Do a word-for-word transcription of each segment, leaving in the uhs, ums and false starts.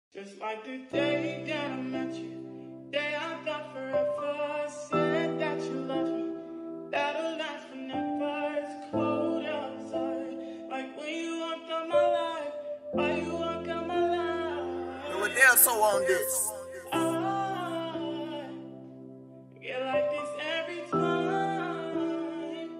Just like the day that I met you, day I thought forever, said that you love me, that'll last forever. It's cold outside, like when you walked out my life, why you walk out my life? We were there so on this. I get like this every time.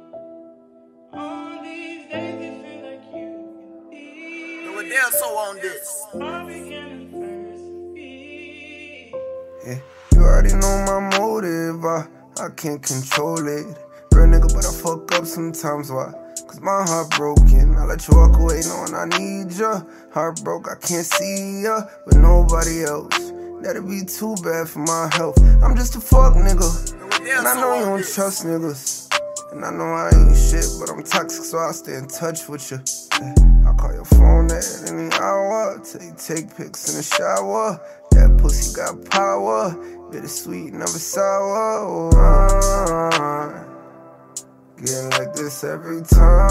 On these days it feel like you leave. We were there so on this. I began to first be. Yeah, you already know my motive, I, I can't control it. Real nigga, but I fuck up sometimes, why? Cause my heart broken, I let you walk away knowing I need ya. Heart broke, I can't see ya with nobody else. That'd be too bad for my health. I'm just a fuck nigga, and I know you don't trust niggas. And I know I ain't shit, but I'm toxic, so I'll stay in touch with you. Yeah, I'll call your phone at any hour, till you take pics in the shower. That pussy got power, bittersweet, never sour. Oh, uh, getting like this every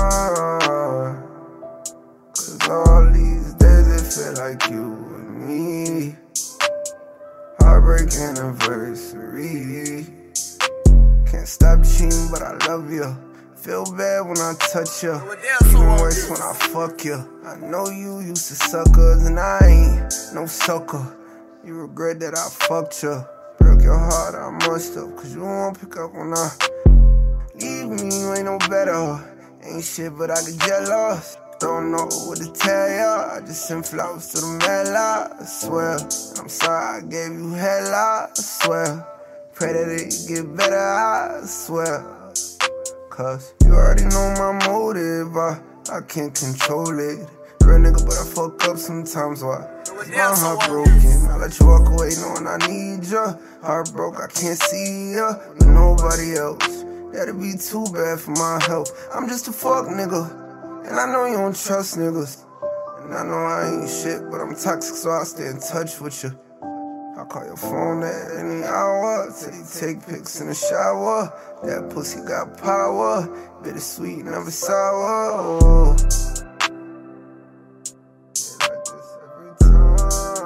time. Cause all these days it feel like you and me. Heartbreak anniversary. Can't stop cheating, but I love you. Feel bad when I touch you, even worse when I fuck you. I know you used to suckers, and I ain't no sucker. You regret that I fucked you. Broke your heart, I must have, cause you won't pick up when I leave me, you ain't no better. Ain't shit, but I get jealous. Don't know what to tell ya, I just sent flowers to the mail, I swear. And I'm sorry I gave you hell, I swear. Pray that it get better, I swear. Cause you already know my motive, I, I can't control it. Real nigga, but I fuck up sometimes, why? Cause my heart broken, I let you walk away knowing I need ya. Heart broke, I can't see ya with nobody else. That'd be too bad for my health. I'm just a fuck nigga, and I know you don't trust niggas. And I know I ain't shit, but I'm toxic, so I'll stay in touch with you. I'll call your phone at any hour, till you take pics in the shower. That pussy got power, bittersweet, never sour. Oh. Yeah, like this every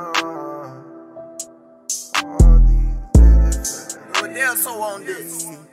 time. All these days, We were there so on this.